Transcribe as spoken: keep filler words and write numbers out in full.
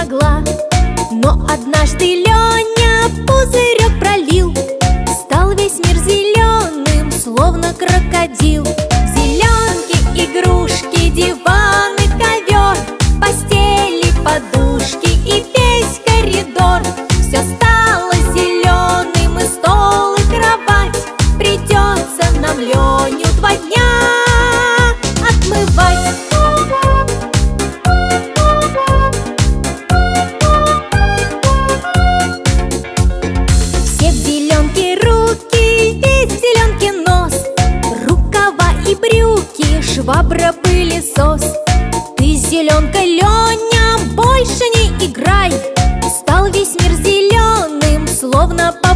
могла. Но однажды Леня пузырек пролил, стал весь мир зеленым, словно крокодил. Зеленки, игрушки, диваны, ковер, постели, подушки и весь коридор. Все стало зеленым, и стол, и кровать. Придется нам Леню два дня отмывать. Все в зеленке руки, весь в зеленке нос, рукава и брюки, швабра, пылесос. Ты с зеленкой, Леня, больше не играй, стал весь мир зеленым, словно по